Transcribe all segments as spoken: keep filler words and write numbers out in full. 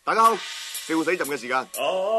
大家好，笑死朕嘅時間。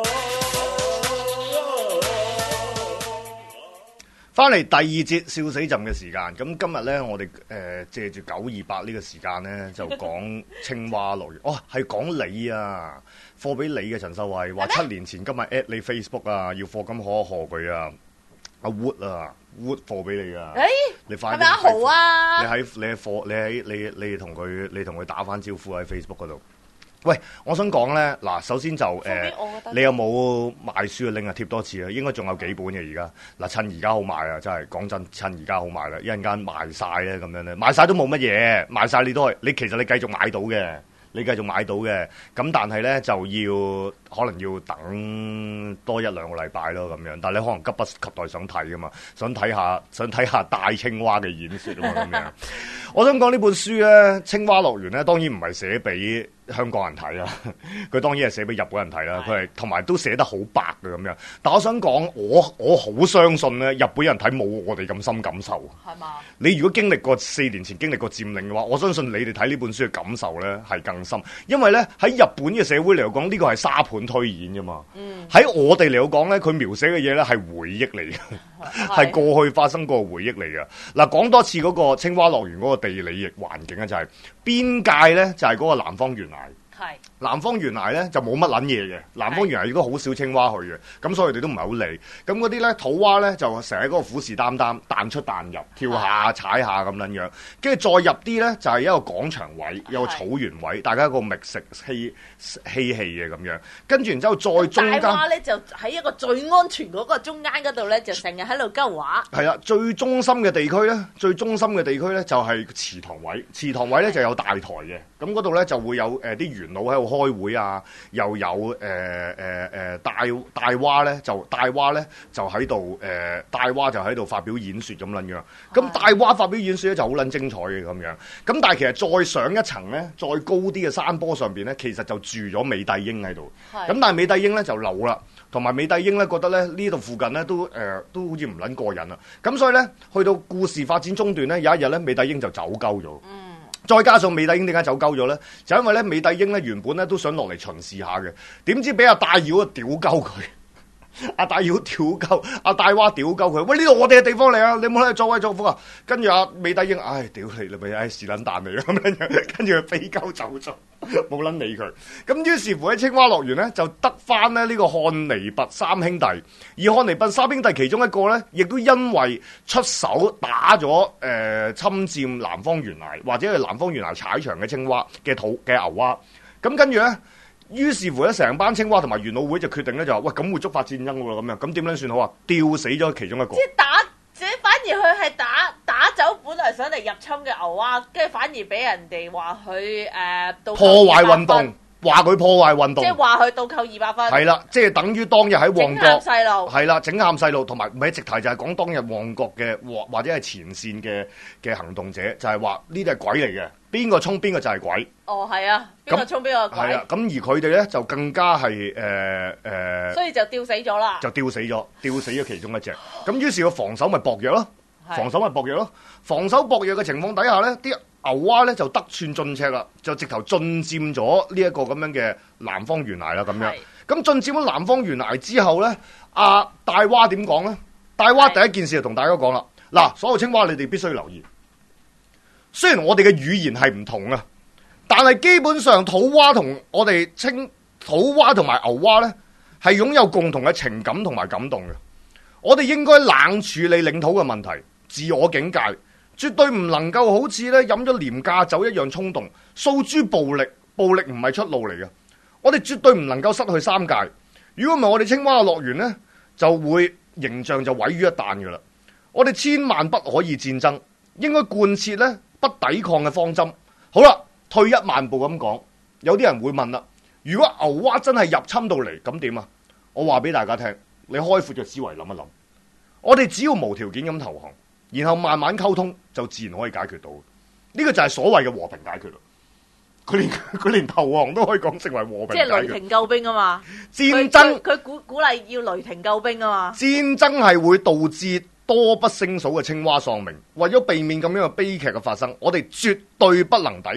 翻嚟第二節笑死朕嘅時間，咁今日咧我哋誒、呃、借住九二八呢個時間咧就講青蛙樂園。哦，係講你啊，貨俾你嘅陳秀慧話七年前今日 at 你 Facebook 啊，要課金可賀佢啊，阿 Wood 啊 Wood 貨俾你啊， 誒， 你快啲係咪阿豪啊？ 你喺你喺貨，你喺你你同佢你同佢打翻招呼喺 Facebook 嗰度。喂，我想講咧，嗱，首先就誒、呃，你有冇賣書嘅拎啊？貼多次啊，應該仲有幾本嘅而家。嗱，趁而家好賣啊，真係講真，趁而家好賣啦，一陣間賣晒咧咁樣咧，賣晒都冇乜嘢，賣晒你都係，你其實你繼續買到嘅，你繼續買到嘅，咁但係咧就要可能要等多一兩個禮拜咯咁樣，但係你可能急不及待想睇噶嘛，想睇下想睇下大青蛙嘅演說啊嘛咁樣。我想講呢本書咧，《青蛙樂園》咧，當然唔係寫俾香港人睇啦，佢當然係寫俾日本人睇啦。佢係同埋都寫得好白嘅咁樣。但我想講，我我好相信咧，日本人睇冇我哋咁深感受。係嘛？你如果經歷過四年前經歷過佔領嘅話，我相信你哋睇呢本書嘅感受咧係更深。因為咧喺日本嘅社會嚟講，呢個係沙盤推演㗎嘛。喺、嗯、我哋嚟講咧，佢描寫嘅嘢咧係回憶嚟嘅，係過去發生過嘅回憶嚟嘅。嗱，講多次嗰個青蛙樂園嗰個地理環境啊，就係邊界咧，就係嗰個南方懸崖。係南方懸崖咧就冇乜撚嘢嘅，南方懸崖亦都好少青蛙去嘅，咁所以佢哋都唔係好理。咁嗰啲咧土蛙咧就成日喺嗰個虎視眈眈，彈出彈入，跳下踩下咁樣樣。跟住再入啲咧就係、是、一個廣場位，有個草原位，大家一個覓食嬉嬉戲嘅咁樣。跟住然之後再中間，大蛙咧就喺一個最安全嗰個中間嗰度咧，就成日喺度鳩話。係啊， 最中心嘅地區咧，最中心嘅地區咧就係祠堂位，祠堂位咧就有大台嘅，咁嗰度咧就會有誒啲元老喺度開會啊，又有誒誒誒大大蛙咧就大蛙咧就喺度誒大蛙就喺度發表演說咁撚樣，咁大蛙發表演說咧就好撚精彩嘅咁樣，咁但係其實再上一層咧，再高啲嘅山坡上邊咧，其實就住咗美帝鷹喺度，咁但係美帝鷹咧就老啦，同埋美帝鷹咧覺得咧呢度附近咧都誒、呃、都好似唔撚過癮啦，咁所以咧去到故事發展中段咧，有一日咧美帝鷹就走鳩咗。嗯再加上美帝鷹點解走鳩咗咧？就因為咧美帝鷹咧原本咧都想落嚟巡視下嘅，點知俾阿大妖啊屌鳩佢，阿大妖屌鳩，阿大蛙屌鳩佢。喂，呢度我哋嘅地方嚟啊！你冇喺度作威作福啊！跟住阿美帝鷹，唉屌你啦，咪唉是撚蛋嚟咁樣，跟住佢飛鳩走咗，冇撚理佢。咁於是乎喺青蛙樂園咧就得翻咧呢個漢尼拔三兄弟，而漢尼拔三兄弟其中一個咧，亦都因為出手打咗誒、呃、侵佔南方懸崖或者係南方懸崖踩場嘅青蛙嘅土嘅牛蛙，咁跟住咧。於是乎咧，成班青蛙同埋元老會就決定咧，就話喂，咁會觸發戰爭喎咁樣，咁點樣算好啊？吊死咗其中一個。 即係打，即係反而佢係打打走本來想嚟入侵嘅牛蛙，跟住反而俾人哋話佢誒倒破壞運動，話佢破壞運動。 即係話佢倒扣二百分。 係啦，即係等於當日喺旺角。整喊細路。係啦，整喊細路，同埋唔係直頭就係講當日旺角嘅或或者係前線嘅嘅行動者，就係話呢啲係鬼嚟嘅。邊個衝邊個就係鬼。 哦，係啊，邊個衝邊個鬼。係啊， 咁而佢哋咧就更加係誒誒， 所以就吊死咗啦。 就吊死咗，吊死咗其中一隻。咁於是個防守咪薄弱咯，防守咪薄弱咯。防守薄弱嘅情況底下咧，啲牛蛙咧就得寸進尺啦，就直頭進佔咗呢一個咁樣嘅南方懸崖啦咁樣。咁進佔咗南方懸崖之後咧，阿、啊、大蛙點講咧？大蛙第一件事就同大家講啦，嗱，所有青蛙你哋必須留意。雖然我哋嘅語言係唔同啊，但係基本上土蛙同我哋青土蛙同埋牛蛙呢，係擁有共同嘅情感同埋感動嘅。我哋應該冷處理領土嘅問題，自我警戒，絕對唔能夠好似咧飲咗廉價酒一樣衝動，訴諸暴力。暴力唔係出路嚟嘅，我哋絕對唔能夠失去三界。如果唔係，我哋青蛙嘅樂園呢，就會形象就毀於一旦噶啦。我哋千萬不可以戰爭，應該貫徹呢。不抵抗嘅方針。好啦，退一萬步咁講，有啲人會問啦，如果牛蛙真係入侵到嚟，咁點啊？我話俾大家聽，你開闊嘅思維諗一諗，我哋只要無條件咁投降，然後慢慢溝通，就自然可以解決到。呢個就係所謂嘅和平解決啦。佢連佢連投降都可以講成為和平解決。 即係雷霆救兵啊嘛！ 戰爭佢鼓鼓勵要雷霆救兵啊嘛！ 戰爭係會導致多不勝數嘅青蛙喪命，為咗避免咁樣嘅悲劇嘅發生，我哋絕對不能抵抗，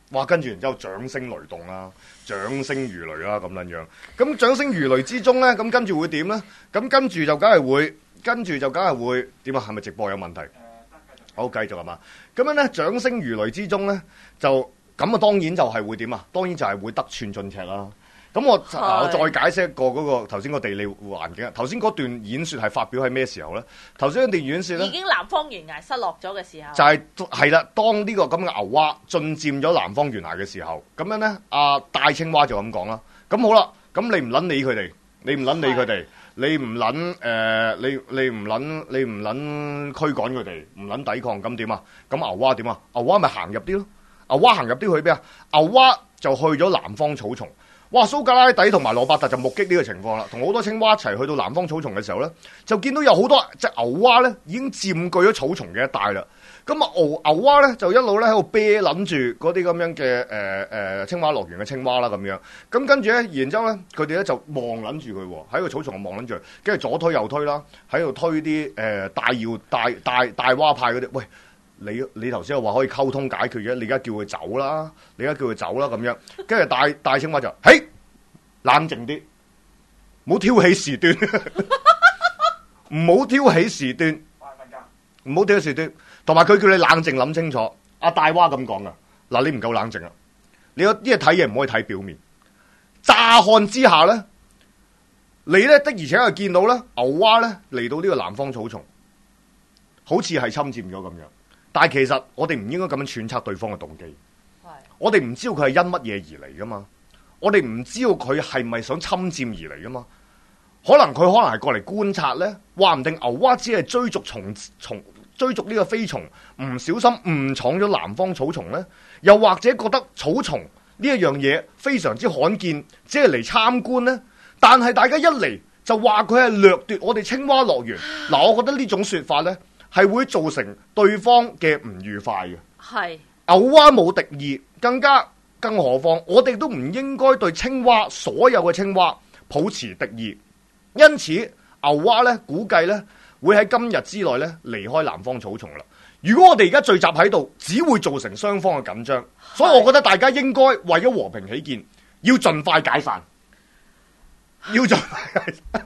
哇！跟住然之後掌聲雷動啦，掌聲如雷啦咁樣樣。咁掌聲如雷之中咧，咁跟住會點咧？咁跟住就梗係會，跟住就梗係會點啊？係咪直播有問題？誒，好，繼續係嘛？咁樣咧，掌聲如雷之中咧，就咁啊！當然就係會點啊？當然就係會得寸進尺啦。咁我嗱，我再解釋一個嗰個頭先個地理環境啊。頭先嗰段演説係發表喺咩時候咧？頭先嗰段演説咧， 已經南方懸崖失落咗嘅時候， 就係係啦。當呢個咁嘅牛蛙進佔咗南方懸崖嘅時候，咁樣咧，阿大青蛙就咁講啦。咁好啦，咁你唔撚理佢哋，你唔撚理佢哋，你唔撚誒，你你唔撚你唔撚驅趕佢哋，唔撚抵抗，咁點啊？咁牛蛙點啊？牛蛙咪行入啲咯。牛蛙行入啲去邊啊？牛蛙就去咗南方草叢。哇！蘇格拉底同埋羅伯特就目擊呢個情況啦，同好多青蛙一齊去到南方草叢嘅時候咧，就見到有好多隻牛蛙咧已經佔據咗草叢嘅一帶啦。咁啊牛牛蛙咧就一路咧喺度啤諗住嗰啲咁樣嘅誒誒青蛙樂園嘅青蛙啦咁樣。咁跟住咧，然之後咧佢哋咧就望諗住佢喎，喺個草叢度望諗住，跟住左推右推啦，喺度推啲誒大搖大大大蛙派嗰啲。喂！你你頭先又話可以溝通解決嘅，你而家叫佢走啦，你而家叫佢走啦咁樣，跟住大大青蛙就，嘿，冷靜啲，唔好挑起事端，唔好挑起事端，唔好挑起事端，同埋佢叫你冷靜諗清楚。阿大蛙咁講噶，嗱你唔夠冷靜啊，你有啲嘢睇嘢唔可以睇表面，乍看之下咧，你咧的而且確見到咧牛蛙咧嚟到呢個南方草叢，好似係侵佔咗咁樣。但係其實我哋唔應該咁樣揣測對方嘅動機，係我哋唔知道佢係因乜嘢而嚟噶嘛，我哋唔知道佢係咪想侵佔而嚟噶嘛，可能佢可能係過嚟觀察咧，話唔定牛蛙只係追逐蟲蟲追逐呢個飛蟲，唔小心誤闖咗南方草叢咧，又或者覺得草叢呢一樣嘢非常之罕見，只係嚟參觀咧，但係大家一嚟就話佢係掠奪我哋青蛙樂園，嗱，我覺得呢種說法咧，係會造成對方嘅唔愉快嘅。係牛蛙冇敵意，更加更何況我哋都唔應該對青蛙所有嘅青蛙抱持敵意。因此牛蛙咧估計咧會喺今日之內咧離開南方草叢啦。如果我哋而家聚集喺度，只會造成雙方嘅緊張。所以我覺得大家應該為咗和平起見，要盡快解散，要盡快解散。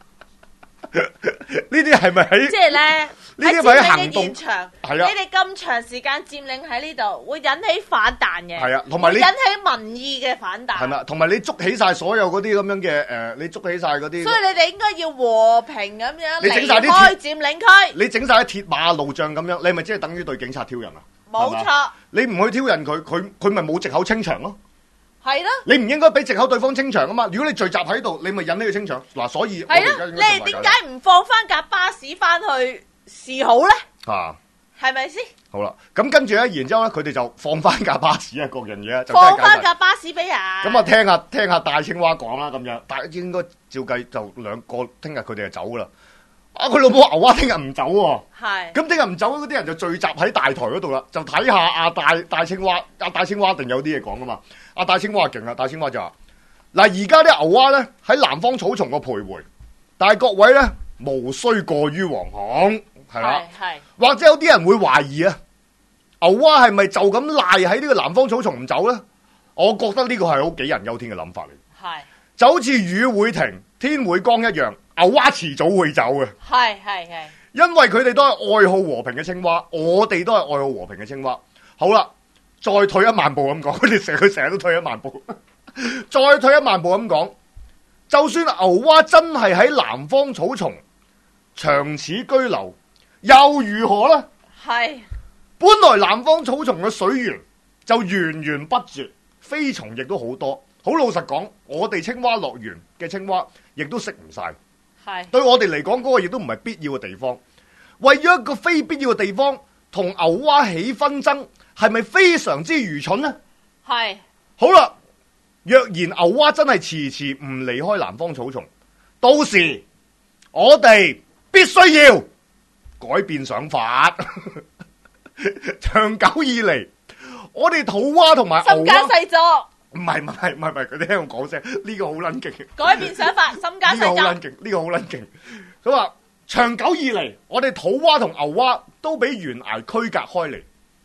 呢啲係咪喺？即係咧。呢啲咪行動，係啊！你哋咁長時間佔領喺呢度，會引起反彈嘅。係啊，同埋你引起民意嘅反彈。係咪？同埋你捉起晒所有嗰啲咁樣嘅誒，你捉起晒嗰啲。所以你哋應該要和平咁樣離開佔領區。你整晒啲鐵馬路障咁樣，你咪即係等於對警察挑釁啊？冇錯。你唔去挑釁佢，佢佢咪冇藉口清場咯？係咯。你唔應該俾藉口對方清場啊嘛！如果你聚集喺度，你咪引起佢清場。嗱，所以係咯，你哋點解唔放翻架巴士翻去？是好咧，啊，係咪先？好啦，咁跟住咧，然之後咧，佢哋就放翻架巴士啊，各樣嘢就放翻架巴士俾人。咁啊，聽下聽下大青蛙講啦，咁樣，但係應該照計就兩個，聽日佢哋就走啦。啊，佢老母牛蛙聽日唔走喎，係。咁聽日唔走，嗰啲人就聚集喺大台嗰度啦，就睇下阿大大青蛙，阿大青蛙一定有啲嘢講噶嘛。阿大青蛙勁啦，大青蛙就話：嗱，而家啲牛蛙咧喺南方草叢個徘徊，但係各位咧無需過於惶恐。係啦，或者有啲人會懷疑啊，牛蛙係咪就咁賴喺呢個南方草叢唔走咧？我覺得呢個係好杞人憂天嘅諗法嚟。係就好似雨會停，天會光一樣，牛蛙遲早會走嘅。係係係，因為佢哋都係愛好和平嘅青蛙，我哋都係愛好和平嘅青蛙。好啦，再退一萬步咁講，佢哋成佢成日都退一萬步，再退一萬步咁講，就算牛蛙真係喺南方草叢長此居留，又如何呢？係本來南方草叢嘅水源就源源不絕，飛蟲亦都好多。好老實講，我哋青蛙樂園嘅青蛙亦都食唔晒。係對我哋嚟講，嗰個亦都唔係必要嘅地方。為咗一個非必要嘅地方，同牛蛙起紛爭，係咪非常之愚蠢呢？係好啦，若然牛蛙真係遲遲唔離開南方草叢，到時我哋必須要改變想法。長久以嚟，我哋土蛙同埋牛蛙，心加細作。唔係唔係唔係唔係，佢哋喺度講聲，呢個好撚勁。改變想法，心加細作。呢個好撚勁，呢個好撚勁。佢話長久以嚟，我哋土蛙同牛蛙都俾懸崖區隔開嚟。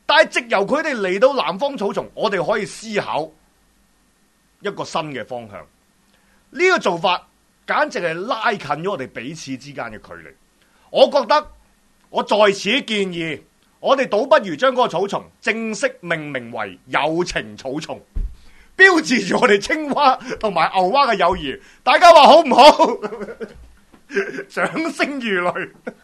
但係藉由佢哋嚟到南方草叢，我哋可以思考一個新嘅方向。呢、這個做法簡直係拉近咗我哋彼此之間嘅距離。我覺得我在此建議，我哋倒不如將嗰個草叢正式命名為友情草叢，標誌住我哋青蛙同埋牛蛙嘅友誼。大家話好唔好？掌聲如雷。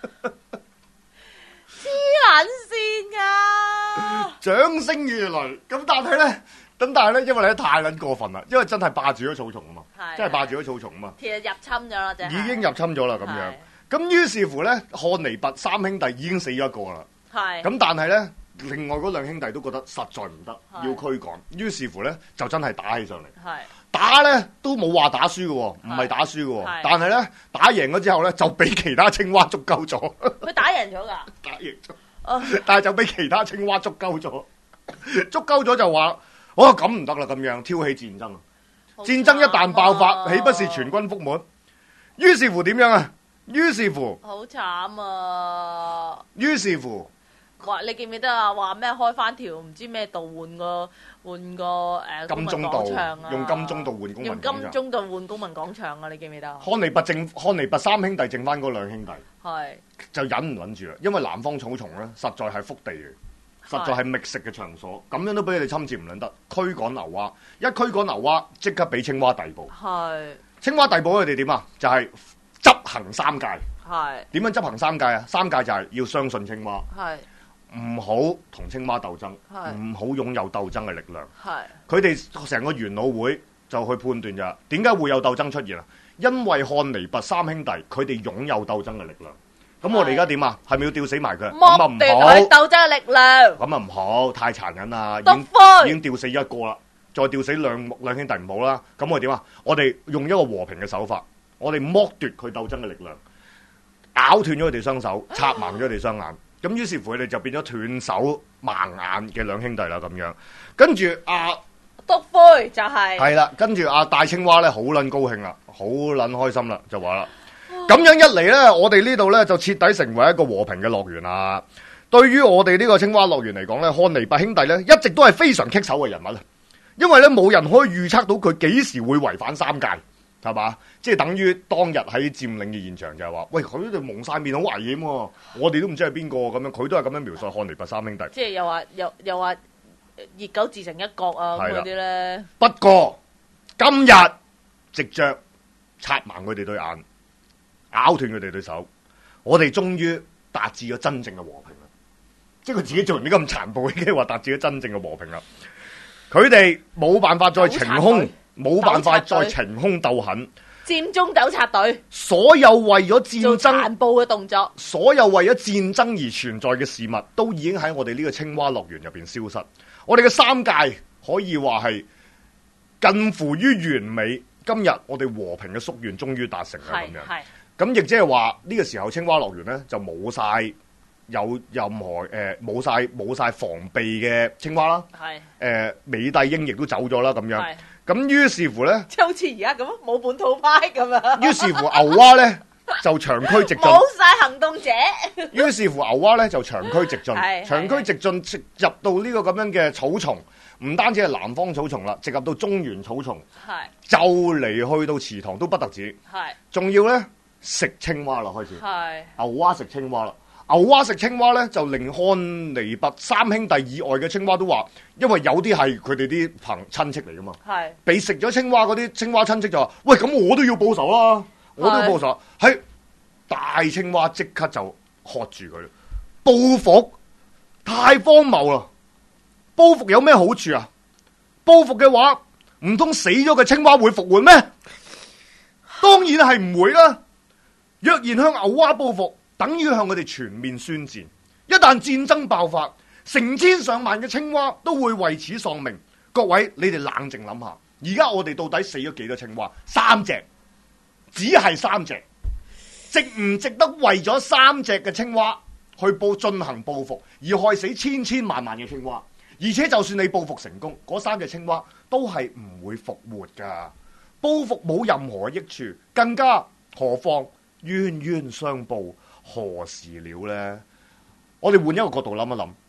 黐撚線㗎！ 掌聲如雷。咁但係咧，咁但係咧，因為你太撚過分啦，因為真係霸住咗草叢啊嘛，真係霸住咗草叢啊嘛。 其實入侵咗啦，啫。已經入侵咗啦，咁樣。咁於是乎咧，漢尼拔三兄弟已經死咗一個啦。係。咁但係咧，另外嗰兩兄弟都覺得實在唔得，要驅趕。於是乎咧，就真係打起上嚟。係。打咧都冇話打輸嘅，唔係打輸嘅。但係咧打贏咗之後咧，就俾其他青蛙捉鳩咗。 佢打贏咗㗎？ 打贏咗。但係就俾其他青蛙捉鳩咗，捉鳩咗就話：哦，咁唔得啦，咁樣挑起戰爭。戰爭一旦爆發，豈不是全軍覆沒？於是乎點樣啊？於是乎， 好慘啊！ 於是乎， 話你記唔記得啊？話咩開翻條唔知咩道換個換個誒公民廣場啊？ 用金鐘道換公民廣場。 用金鐘道換公民廣場啊！你記唔記得？ 漢尼拔剩漢尼拔三兄弟剩翻嗰兩兄弟， 係就忍唔忍住啦，因為南方草叢咧實在係福地嘅，實在係覓食嘅場所，咁樣都俾你哋侵佔唔撚得，驅趕牛蛙，一驅趕牛蛙即刻俾青蛙逮捕。係青蛙逮捕佢哋點啊？就係、是。執行三戒，係點樣執行三戒啊？三戒就係要相信青蛙，係唔好同青蛙鬥爭，唔好擁有鬥爭嘅力量。係佢哋成個元老會就去判斷咋？點解會有鬥爭出現啊？因為漢尼拔三兄弟佢哋擁有鬥爭嘅力量。咁我哋而家點啊？係咪要吊死埋佢？咁啊唔好， 鬥爭嘅力量。咁啊唔好，太殘忍啦！已經已經吊死一個啦，再吊死兩兩兄弟唔好啦。咁我哋點啊？我哋用一個和平嘅手法。我哋剝奪佢鬥爭嘅力量，咬斷咗佢哋雙手，插盲咗佢哋雙眼，咁於是乎佢哋就變咗斷手盲眼嘅兩兄弟啦咁樣。跟住阿篤灰就係係啦，跟住阿大青蛙咧好撚高興啦，好撚開心啦，就話啦，咁樣一嚟咧，我哋呢度咧就徹底成為一個和平嘅樂園啦。對於我哋呢個青蛙樂園嚟講咧，漢尼拔兄弟咧一直都係非常棘手嘅人物，因為咧冇人可以預測到佢幾時會違反三戒。係嘛？即係等於當日喺佔領嘅現場就係話，喂，佢哋蒙晒面好危險喎，我哋都唔知係邊個咁樣，佢都係咁樣描述漢尼拔三兄弟。即係又話又又話熱狗自成一國啊嗰啲咧。 不過今日直着插盲佢哋對眼，咬斷佢哋對手，我哋終於達至咗真正嘅和平啦！即係佢自己做完呢咁殘暴，已經話達至咗真正嘅和平啦。佢哋冇辦法再晴空。冇辦法再晴空鬥狠， 佔中糾察隊， 所有為咗戰爭殘暴嘅動作， 所有為咗戰爭而存在嘅事物，都已經喺我哋呢個青蛙樂園入邊消失。我哋嘅三界可以話係近乎於完美。今日我哋和平嘅夙願終於達成啦，咁樣。咁亦即係話呢個時候青蛙樂園咧就冇晒有任何誒冇晒冇晒防備嘅青蛙啦。係誒、呃、美帝鷹亦都走咗啦，咁樣。咁於是乎咧， 即係好似而家咁，冇本土派咁啊！ 於是乎牛蛙咧就長驅直進， 冇晒行動者。 於是乎牛蛙咧就長驅直進，長驅直進直入到呢個咁樣嘅草叢，唔單止係南方草叢啦，直入到中原草叢，就嚟去到池塘都不特止，仲要咧食青蛙啦，開始牛蛙食青蛙啦。牛蛙食青蛙咧，就令漢尼拔三兄弟以外嘅青蛙都話，因為有啲係佢哋啲朋親戚嚟噶嘛，係被食咗青蛙嗰啲青蛙親戚就話：喂，咁我都要報仇啦，我都要報仇。係大青蛙即刻就喝住佢，報復太荒謬啦！報復有咩好處啊？報復嘅話，唔通死咗嘅青蛙會復活咩？當然係唔會啦。若然向牛蛙報復，等於向佢哋全面宣戰。一旦戰爭爆發，成千上萬嘅青蛙都會為此喪命。各位，你哋冷靜諗下，而家我哋到底死咗幾多青蛙？三隻，只係三隻，值唔值得為咗三隻嘅青蛙去報進行報復，而害死千千萬萬嘅青蛙？而且就算你報復成功，嗰三隻青蛙都係唔會復活噶。報復冇任何益處，更加何況冤冤相報何時了呢？我哋換一個角度諗一諗，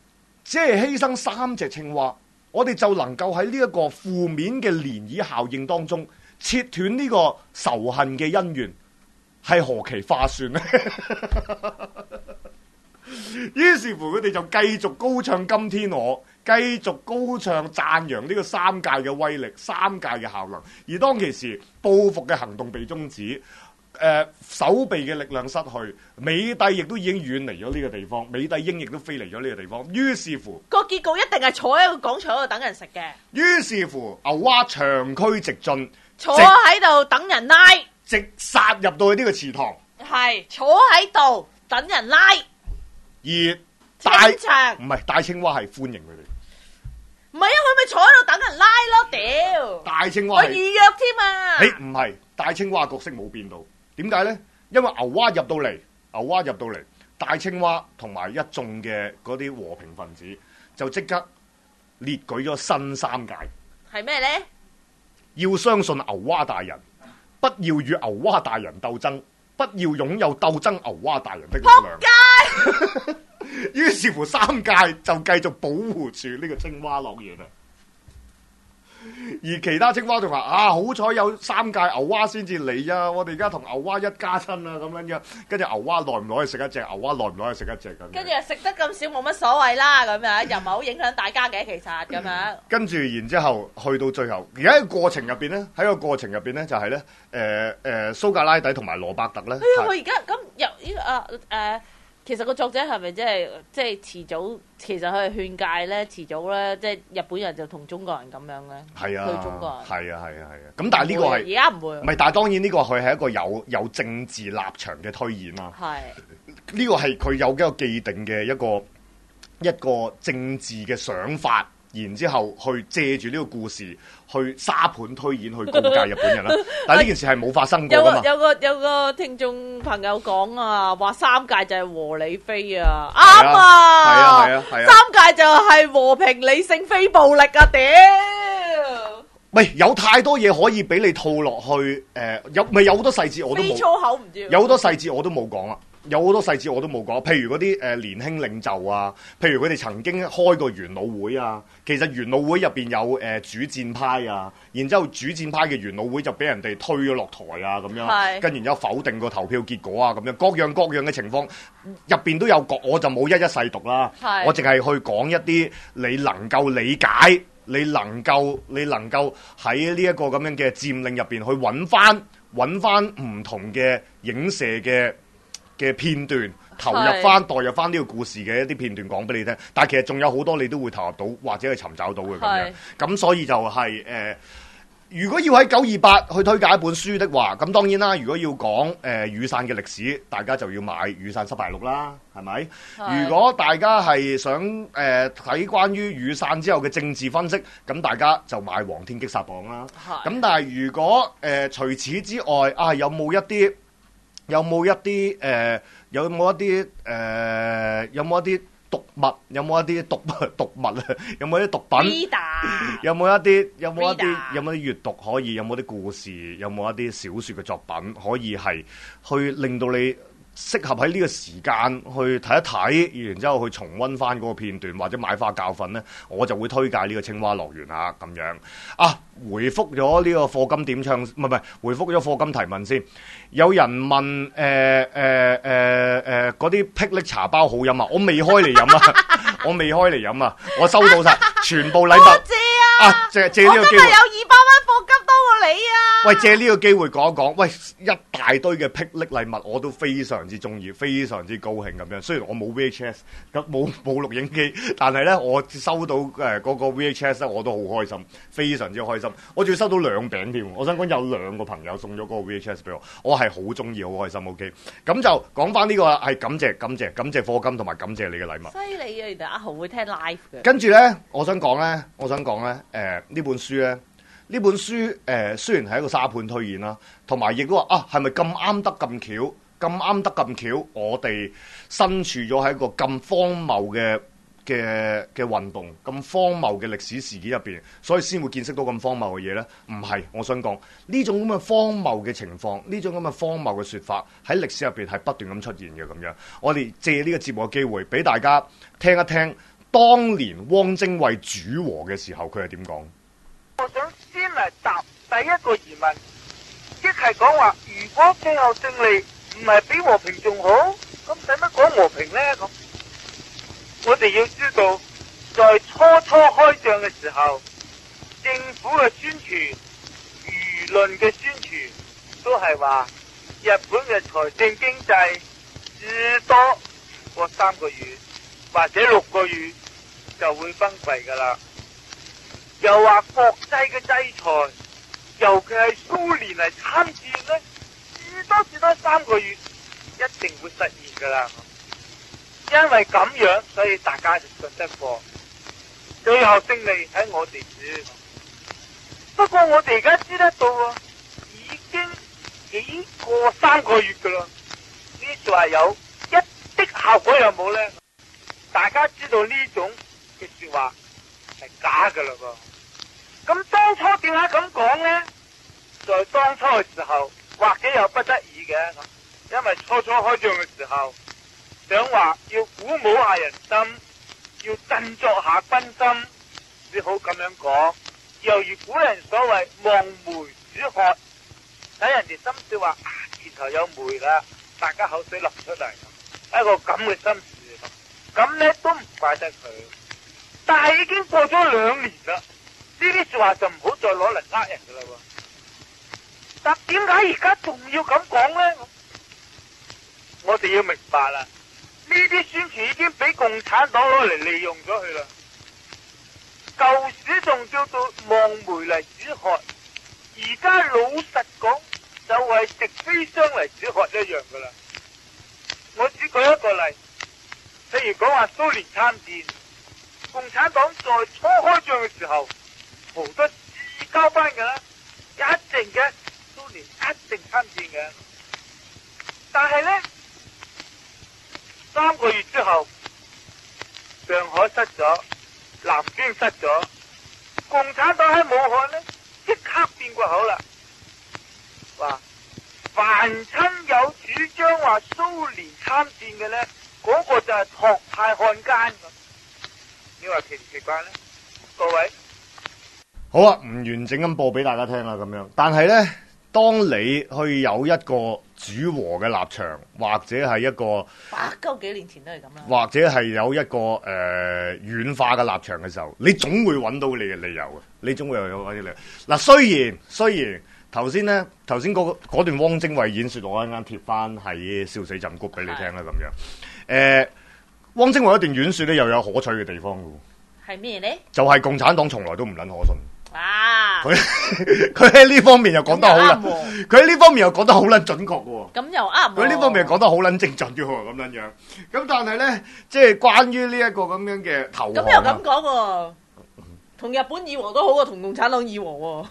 只係犧牲三隻青蛙，我哋就能夠喺呢一個負面嘅漣漪效應當中切斷呢個仇恨嘅恩怨，係何其划算呢？於是乎佢哋就繼續高唱今天我，繼續高唱讚揚呢個三界嘅威力、三界嘅效能。而當其時報復嘅行動被終止，誒、呃、手臂嘅力量失去，美帝亦都已經遠離咗呢個地方，美帝鷹亦都飛離咗呢個地方。於是乎個結局一定係坐喺個廣場嗰度等人食嘅。 於是乎牛蛙長驅直進， 坐喺度等人拉， 直殺入到去呢個祠堂。 係坐喺度等人拉。 而大場唔係大青蛙係歡迎佢哋， 唔係啊，佢咪坐喺度等人拉咯，屌！ 大青蛙我預約添啊！ 誒唔係，大青蛙角色冇變到，點解咧？因為牛蛙入到嚟，牛蛙入到嚟，大青蛙同埋一眾嘅嗰啲和平分子就即刻列舉咗新三誡，係咩咧？ 要相信牛蛙大人，不要與牛蛙大人鬥爭。不要擁有鬥爭牛蛙大人的力量。於是乎三界就繼續保護住呢個青蛙樂園啊！而其他青蛙仲話啊，好彩有三界牛蛙先至嚟啊！我哋而家同牛蛙一家親啊，咁樣樣。跟住牛蛙耐唔耐去食一隻，牛蛙耐唔耐去食一隻咁。 跟住食得咁少冇乜所謂啦，咁樣又唔係好影響大家嘅，其實咁樣。 跟住然之後去到最後，而喺個過程入邊咧，喺個過程入邊咧就係咧，誒誒蘇格拉底同埋羅伯特咧。 哎呀，我而家咁由呢個啊誒。其實個作者係咪即係即係遲早？其實佢係勸誡咧，遲早咧，即係日本人就同中國人咁樣咧。 係啊， 對中國人。 係啊，係啊，係啊。咁但係呢個係而家唔會。唔係，但係當然呢個佢係一個有有政治立場嘅推演啦。 係。 呢個係佢有一個既定嘅一個一個政治嘅想法。然之後去借住呢個故事去沙盤推演去告誡日本人啦，但係呢件事係冇發生過㗎嘛。 有個有個有個聽眾朋友講啊，話三界就係和理非啊，啱啊，係啊係啊係啊，三界就係和平理性非暴力啊，屌！ 喂，有太多嘢可以俾你套落去，誒、呃，有咪有好多細節我都冇， 非粗口唔知， 有好多細節我都冇講啊。有好多細節我都冇講，譬如嗰啲誒年輕領袖啊，譬如佢哋曾經開過元老會啊，其實元老會入邊有誒、呃、主戰派啊，然之後主戰派嘅元老會就俾人哋推咗落台啊咁樣，跟然之後否定個投票結果啊咁樣，各樣各樣嘅情況入邊都有各，我就冇一一細讀啦，我淨係去講一啲你能夠理解，你能夠你能夠喺呢一個咁樣嘅佔領入邊去揾翻揾翻唔同嘅影射嘅嘅片段，投入翻代入翻呢個故事嘅一啲片段講俾你聽，但係其實仲有好多你都會投入到或者去尋找到嘅咁樣，咁所以就係、是、誒、呃，如果要喺九二八去推介一本書的話，咁當然啦，如果要講誒、呃、雨傘嘅歷史，大家就要買《雨傘失敗錄》啦，係咪？如果大家係想誒睇、呃、關於雨傘之後嘅政治分析，咁大家就買《黃天擊殺榜》啦。咁但係如果誒、呃、除此之外啊，有冇一啲？有冇一啲誒、呃？有冇一啲誒、呃？有冇一啲毒物？有冇一啲毒毒物啊？有冇啲毒品？有冇一啲？有冇一啲？有冇啲閱讀可以？有冇啲故事？有冇一啲小説嘅作品可以係去令到你適合喺呢個時間去睇一睇，然之後去重溫翻嗰個片段或者買翻教訓呢，我就會推介呢個青蛙樂園啊咁樣啊。回覆咗呢個課金點唱，唔係唔係，回覆咗課金提問先。有人問誒誒誒誒嗰啲霹靂茶包好飲啊？我未開嚟飲啊，我未開嚟飲啊，我收到晒全部禮物。 多謝啊！ 啊，借借呢個機會， 我今日有二百蚊課金多過你啊！ 喂，借呢個機會講一講，喂，一大堆嘅霹靂禮物我都非常之中意，非常之高興咁樣。雖然我冇 V H S，咁冇冇錄影機，但係咧我收到誒嗰個 V H S 咧，我都好開心，非常之開心。我仲要收到兩餅添，我想講有兩個朋友送咗嗰個 V H S 俾我，我係好中意，好開心。OK，咁就講翻呢個啦，係感謝感謝感謝課金同埋感謝你嘅禮物。 犀利啊！原來阿豪會聽 live 嘅。跟住咧，我想講咧，我想講咧，誒、呃、呢本書咧，呢本書誒、呃、雖然係一個沙盤推演啦，同埋亦都話啊，係咪咁啱得咁巧，咁啱得咁巧，我哋身處咗喺一個咁荒謬嘅嘅嘅運動，咁荒謬嘅歷史事件入邊，所以先會見識到咁荒謬嘅嘢呢？唔係，我想講呢種咁嘅荒謬嘅情況，呢種咁嘅荒謬嘅説法喺歷史入邊係不斷咁出現嘅咁樣。我哋借呢個節目嘅機會，俾大家聽一聽當年汪精衛主和嘅時候，佢係點講？ 我想先嚟答第一個疑問，即係講話，如果最後勝利唔係比和平仲好，咁使乜講和平呢？咁我哋要知道，在初初開仗嘅時候，政府嘅宣傳、輿論嘅宣傳都係話，日本嘅財政經濟至多過三個月或者六個月就會崩潰噶啦。又話國際嘅制裁，尤其係蘇聯嚟參戰呢，至多至多三個月一定會實現噶啦。因為咁樣，所以大家就信得過，最後勝利喺我哋處。不過我哋而家知得到啊，已經幾過三個月噶啦，呢就係有一啲效果有冇呢？大家知道呢種嘅說話係假噶啦噃。咁當初點解咁講呢？在當初嘅時候，或者有不得已嘅，因為初初開仗嘅時候，想話要鼓舞下人心，要振作下軍心，只好咁樣講。猶如古人所謂望梅止渴，睇人哋心思話啊，前頭有梅啦，大家口水流出嚟，一個咁嘅心事，咁呢都唔怪得佢。但係已經過咗兩年啦。呢啲說話就唔好再攞嚟呃人噶啦喎！但點解而家仲要咁講呢？我哋要明白啦，呢啲宣傳已經俾共產黨攞嚟利用咗佢啦。舊時仲叫做望梅嚟止渴，而家老實講就係食飛霜嚟止渴一樣噶啦。我只舉一個例，譬如講話蘇聯參戰，共產黨在初開仗嘅時候，好多自交翻嘅啦，一定嘅，蘇聯一定參戰嘅。但係呢，三個月之後，上海失咗，南京失咗，共產黨喺武漢呢，即刻變過口啦，話凡親有主張話蘇聯參戰嘅呢，嗰、那個就係托派漢奸。你話奇唔奇怪呢？各位？ 好啊，唔完整咁播俾大家聽啦，咁樣。但係呢，當你去有一個主和嘅立場，或者係一個八九幾年前都係咁啦， 或者係有一個誒軟、呃、化嘅立場嘅時候，你總會揾到你嘅理由嘅，你總會有揾啲理由。嗱，雖然雖然頭先呢，頭先嗰段汪精衛演說，我一陣間貼翻喺笑死朕谷俾你聽啦，咁樣。誒、呃，汪精衛一段演說咧，又有可取嘅地方嘅，係咩咧？ 就係共產黨從來都唔撚可信。 啊！ 佢佢喺呢方面又講得好啦，佢喺呢方面又講得好撚準確嘅喎。咁又啱。佢呢方面又講得好撚精準嘅喎，咁樣樣。咁但係咧，即係關於呢一個咁樣嘅投降。咁又咁講喎，同日本議和都好過同共產黨議和喎。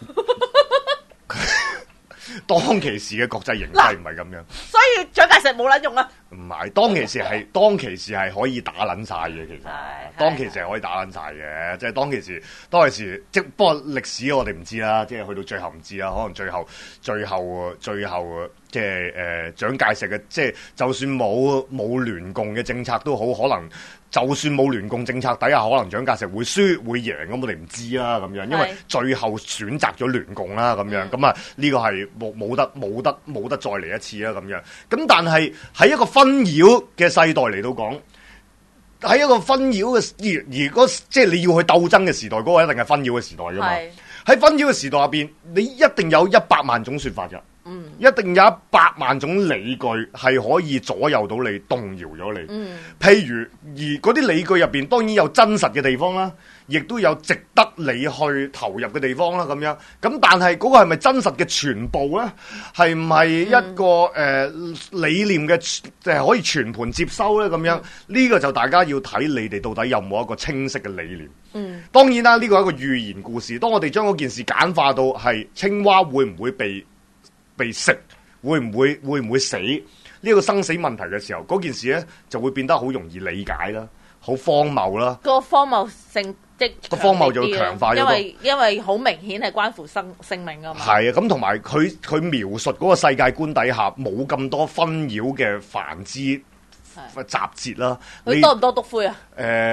當其時嘅國際形勢唔係咁樣，所以蔣介石冇撚用啦。唔係，當其時係當其時係可以打撚晒嘅，其實當其時係可以打撚晒嘅，即係當其時當其時即不過歷史我哋唔知啦，即係去到最後唔知啦，可能最後最後最後即係誒蔣介石嘅即係就算冇冇聯共嘅政策都好，可能就算冇聯共政策底下，可能蔣介石會輸會贏，咁我哋唔知啦咁樣，因為最後選擇咗聯共啦咁樣，咁啊呢個係冇冇得冇得冇得再嚟一次啦咁樣，咁但係喺一個紛擾嘅世代嚟到講，喺一個紛擾嘅而而嗰即係你要去鬥爭嘅時代，嗰、嗰個一定係紛擾嘅時代噶嘛。喺紛擾嘅時代入邊，你一定有一百萬種說法噶，嗯，一定有一百萬種理據係可以左右到你、動搖咗你。嗯，譬如而嗰啲理據入邊，當然有真實嘅地方啦，亦都有值得你去投入嘅地方啦。咁樣咁，但係嗰個係咪真實嘅全部咧？係唔係一個誒、嗯呃、理念嘅誒、呃、可以全盤接收咧？咁樣呢、嗯、個就大家要睇你哋到底有冇一個清晰嘅理念。嗯，當然啦，呢個係一個寓言故事。當我哋將嗰件事簡化到係青蛙會唔會被被食，會唔會會唔會死呢、這個生死問題嘅時候，嗰件事咧就會變得好容易理解啦，好荒謬啦。個荒謬性即個荒謬就會強化咗，因為因為好明顯係關乎生性命啊嘛。係啊，咁同埋佢佢描述嗰個世界觀底下冇咁多紛擾嘅繁枝雜節啦。佢多唔多篤灰啊？誒、呃。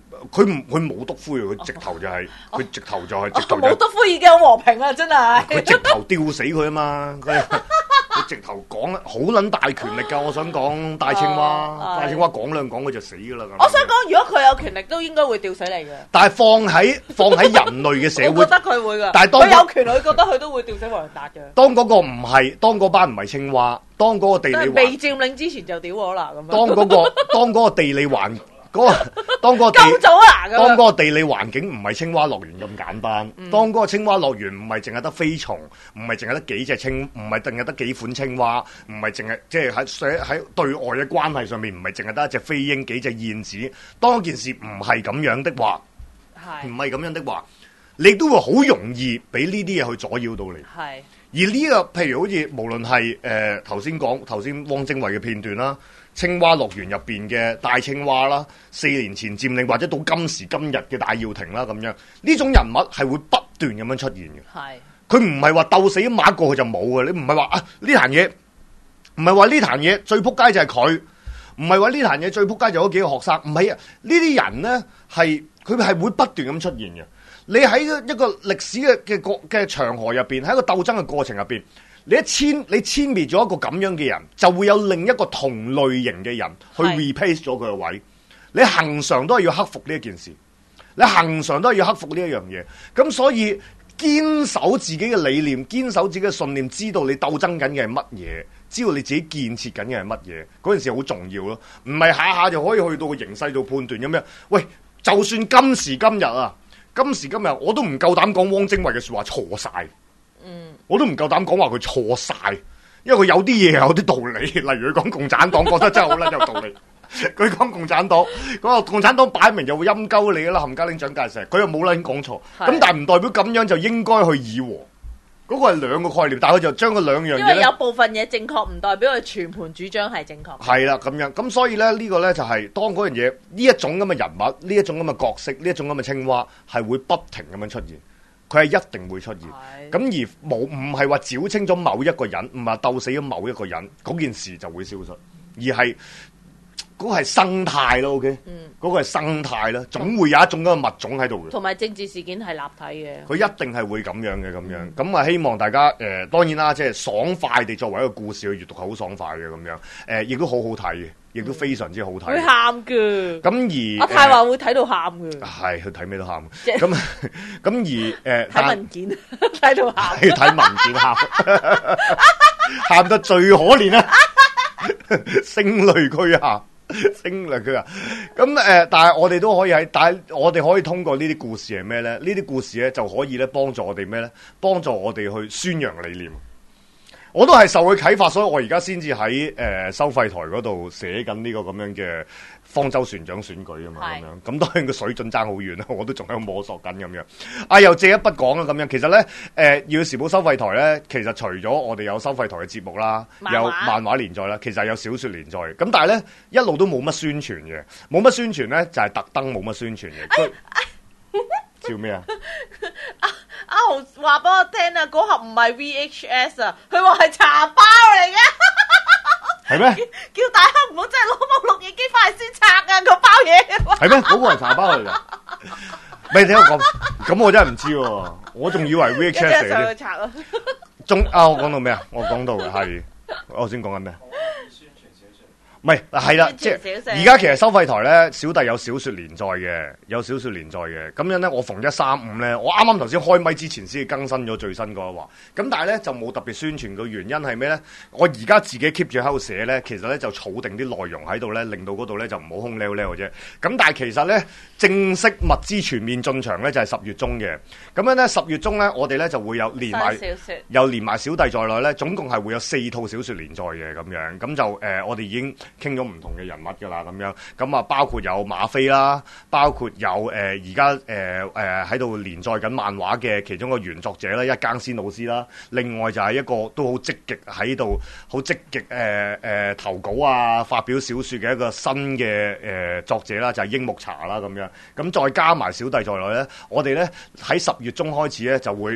佢唔佢冇督灰，佢直頭就係、是、佢、哦、直頭就係、是、直頭冇、就是、督灰已經好和平啦，真係。 佢直頭吊死佢啊嘛！佢直頭講好撚大權力㗎，我想講大青蛙，哦、大青蛙講兩講佢就死㗎啦。 我想講，如果佢有權力，都應該會吊死你嘅。 但係放喺放喺人類嘅社會， 我覺得佢會㗎。 但係當佢、那個、 有權，佢覺得佢都會吊死黃仁達嘅。 當嗰個唔係，當嗰班唔係青蛙，當嗰個地理未佔領之前就屌我啦咁樣。 當嗰、那個當嗰個地理環。嗰個當嗰個地當嗰個地理環境唔係青蛙樂園咁簡單，嗯、當嗰個青蛙樂園唔係淨係得飛蟲，唔係淨係得幾隻青，唔係淨係得幾款青蛙，唔係淨係即係喺喺對外嘅關係上面，唔係淨係得一隻飛鷹、幾隻燕子。當件事唔係咁樣的話，唔係咁樣的話，你都會好容易俾呢啲嘢去阻擾到你。係而呢、這個譬如好似無論係誒頭先講頭先汪精衛嘅片段啦。青蛙樂園入邊嘅大青蛙啦，四年前佔領或者到今時今日嘅戴耀廷啦，咁樣呢種人物係會不斷咁樣出現嘅。係佢唔係話鬥死馬過去就冇嘅，你唔係話啊呢壇嘢，唔係話呢壇嘢最撲街就係佢，唔係話呢壇嘢最撲街就嗰幾個學生，唔係啊，呢啲人咧係佢係會不斷咁出現嘅。你喺一個歷史嘅嘅個嘅長河入邊，喺一個鬥爭嘅過程入邊。你一殲你殲滅咗一個咁樣嘅人，就會有另一個同類型嘅人去 replace 咗佢嘅位。你恆常都係要克服呢一件事，你恆常都係要克服呢一樣嘢。咁所以堅守自己嘅理念，堅守自己嘅信念，知道你鬥爭緊嘅係乜嘢，知道你自己建設緊嘅係乜嘢，嗰件事好重要咯。唔係下下就可以去到個形勢度判斷咁樣。喂，就算今時今日啊，今時今日我都唔夠膽講汪精衛嘅説話錯晒。嗯，我都唔夠膽講話佢錯晒，因為佢有啲嘢有啲道理，例如佢講共產黨，覺得真係好撚有道理。佢講共產黨，嗰個共產黨擺明就會陰鳩你啦，冚家拎蔣介石，佢又冇撚講錯。咁但係唔代表咁樣就應該去議和，嗰、那個係兩個概念，但係佢就將嗰兩樣嘢，因為有部分嘢正確，唔代表佢全盤主張係正確。 係啦，咁樣咁所以咧呢、這個咧就係、是、當嗰樣嘢呢一種咁嘅人物，呢一種咁嘅角色，呢一種咁嘅青蛙係會不停咁樣出現。佢係一定會出現，咁而冇唔係話剿清咗某一個人，唔係鬥死咗某一個人，嗰件事就會消失，而係嗰個係生態咯。OK，嗯，嗰個係生態啦，總會有一種嗰個物種喺度嘅。 同埋政治事件係立體嘅， 佢一定係會咁樣嘅咁樣。咁啊，希望大家誒、呃，當然啦，即係爽快地作為一個故事去閱讀係好爽快嘅咁樣，誒、呃，亦都好好睇嘅。亦都非常之好睇，會喊嘅。 咁而阿泰話會睇到喊嘅， 係佢睇咩都喊。咁咁而誒睇文件睇到喊， 睇文件喊，喊得最可憐啦，聲淚俱下，聲淚俱下。咁誒，但係我哋都可以喺，但係我哋可以通過呢啲故事係咩咧？呢啲故事咧就可以咧幫助我哋咩咧？幫助我哋去宣揚理念。我都係受佢啟發，所以我而家先至喺誒收費台嗰度寫緊呢個咁樣嘅方舟船長選舉啊嘛，咁樣咁當然個水準爭好遠啦，我都仲喺度摸索緊咁樣。啊，又借一筆講啦咁樣，其實咧誒《要時報》收費台咧，其實除咗我哋有收費台嘅節目啦，有漫畫連載啦，其實有小說連載。咁但係咧一路都冇乜宣傳嘅，冇乜宣傳咧就係特登冇乜宣傳嘅。笑咩啊？ 阿阿豪話俾我聽啊，嗰盒唔係 V H S 啊，佢話係茶包嚟嘅。係咩？叫大家唔好真係攞部錄影機翻嚟先拆啊！嗰包嘢。 係咩？嗰個係茶包嚟㗎。咪聽我講，咁我真係唔知喎，我仲以為 V H S 嚟嘅。上去拆啊！中啊！我講到咩啊？我講到係，我先講緊咩？唔係，係啦，即係而家其實收費台咧，小弟有小說連載嘅，有小說連載嘅。咁樣咧，我逢一三五咧，我啱啱頭先開咪之前先更新咗最新嗰一話。咁但係咧就冇特別宣傳嘅原因係咩咧？我而家自己 keep 住喺度寫咧，其實咧就儲定啲內容喺度咧，令到嗰度咧就唔好空溜溜嘅啫。咁但係其實咧正式物資全面進場咧就係十月中嘅。咁樣咧十月中咧，我哋咧就會有連埋，又連埋小弟在內咧，總共係會有四套小說連載嘅咁樣。咁就誒、呃，我哋已經傾咗唔同嘅人物㗎啦，咁樣咁啊，包括有馬飛啦，包括有誒而家誒誒喺度連載緊漫畫嘅其中一個原作者啦，一耕先老師啦，另外就係一個都好積極喺度，好積極誒誒投稿啊，發表小説嘅一個新嘅誒、呃、作者啦，就係、是、櫻木茶啦咁樣，咁再加埋小弟在內咧，我哋咧喺十月中開始咧就會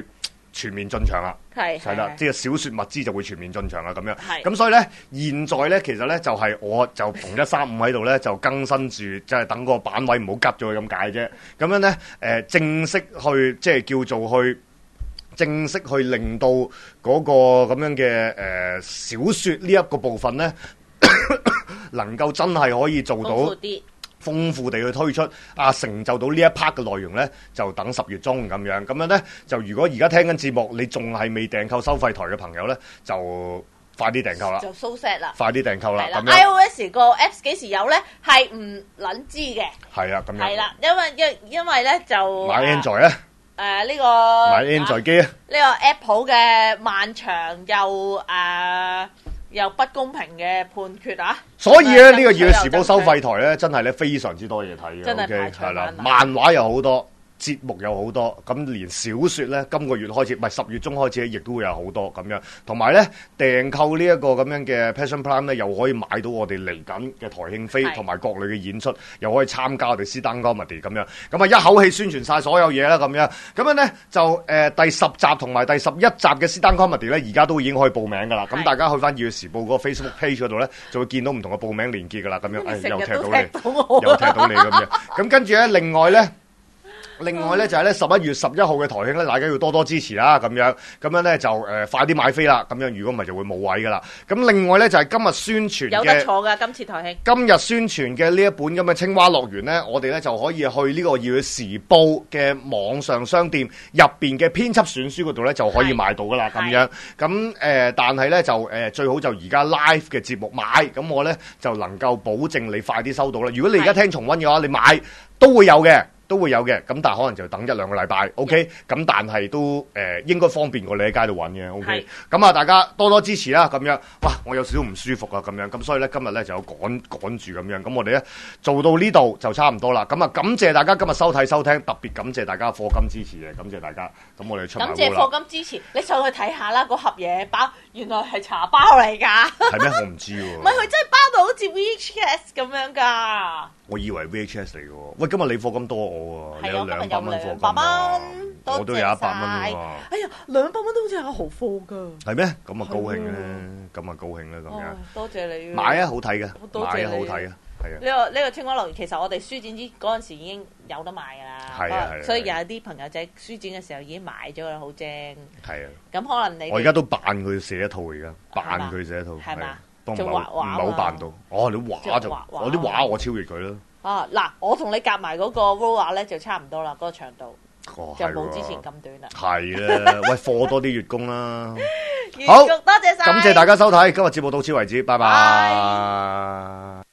全面進場啦， 係係啦，即係小説物資就會全面進場啦咁樣。 係咁所以咧，現在咧其實咧就係、是、我就逢一三五喺度咧就更新住，即、就、係、是、等個版位唔好急咗佢咁解啫。咁樣咧誒、呃、正式去即係叫做去正式去令到嗰個咁樣嘅誒、呃、小説呢一個部分咧，能夠真係可以做到啲。 豐富地去推出啊，成就到呢一 part 嘅內容呢，就等十月中咁樣。咁樣呢，就如果而家聽緊節目，你仲係未訂購收費台嘅朋友呢，就快啲訂購啦。 就 so sad 啦， 快啲訂購啦。咁樣 iOS 個 Apps 幾時有呢？係唔撚知嘅。 係啊，咁樣。 係啦，因為因因為呢就買 Android 咧。 誒呢個買 Android 機啊。 呢個 Apple 嘅漫長又誒。又不公平嘅判決啊！ 所以咧，呢、這個《粵語時報》收費台咧，真係咧非常之多嘢睇嘅。 真係 OK，係啦，漫畫有好多，節目有好多，咁連小説咧，今個月開始，唔係十月中開始，亦都會有好多咁樣。同埋咧，訂購呢一個咁樣嘅 Passion Prime 咧，又可以買到我哋嚟緊嘅台慶飛，同埋各類嘅演出，又可以參加我哋 Stand Comedy 咁樣。咁啊，一口氣宣傳晒所有嘢啦，咁樣。咁樣咧就誒、呃、第十集同埋第十一集嘅 Stand Comedy 咧，而家都已經可以報名噶啦。咁大家去翻《粵語時報》嗰個 Facebook page 嗰度咧，就會見到唔同嘅報名連結噶啦。咁樣，誒、哎、又踢到你，又踢到你咁樣。咁跟住咧，另外咧。另外咧就係咧十一月十一號嘅台慶咧，大家要多多支持啦，咁樣咁樣咧就誒、呃、快啲買飛啦，咁樣如果唔係就會冇位噶啦。咁另外咧就係、是、今日宣傳嘅有得坐噶今次台慶。今日宣傳嘅呢一本咁嘅青蛙樂園咧，我哋咧就可以去呢個《粵語時報》嘅網上商店入邊嘅編輯選書嗰度咧就可以買到噶啦，咁樣咁誒、呃，但係咧就誒、呃、最好就而家 live 嘅節目買，咁我咧就能夠保證你快啲收到啦。如果你而家聽重溫嘅話，你買都會有嘅。都會有嘅，咁但係可能就等一兩個禮拜 ，OK，咁但係都誒、呃、應該方便過你喺街度揾嘅 ，OK，咁啊大家多多支持啦，咁樣，哇，我有少少唔舒服啊，咁樣，咁所以咧今日咧就有趕趕住咁樣，咁我哋咧做到呢度就差唔多啦，咁啊感謝大家今日收睇收聽，特別感謝大家課金支持嘅，感謝大家，咁我哋出埋感謝課金支持，你上去睇下啦，嗰盒嘢包原來係茶包嚟㗎， 係咩？我唔知喎， 唔係佢真係包到好似 V H S 咁樣㗎。 我以為 V H S 嚟嘅喎，喂，今日你課金多我喎，你有兩百蚊課金百蚊， 我都有一百蚊喎。 哎呀，兩百蚊都好似阿豪貨㗎。 係咩？咁啊高興咧，咁啊高興咧咁樣。 多謝你。買啊，好睇嘅，買啊，好睇啊，係啊。 呢個呢個青蛙樂園其實我哋書展之嗰陣時已經有得賣㗎啦。 係啊係啊。 所以有啲朋友仔書展嘅時候已經買咗啦，好正。 係啊。 咁可能你我而家都扮佢寫一套而家，扮佢寫一套。係嘛？仲畫畫唔係好扮到。哦，你畫就我啲畫我超越佢啦。啊嗱，我同你夾埋嗰個 roller 咧就差唔多啦，嗰個長度就冇之前咁短啦。 係啦，喂，課多啲月供啦。 好，多謝晒， 感謝大家收睇，今日節目到此為止，拜拜。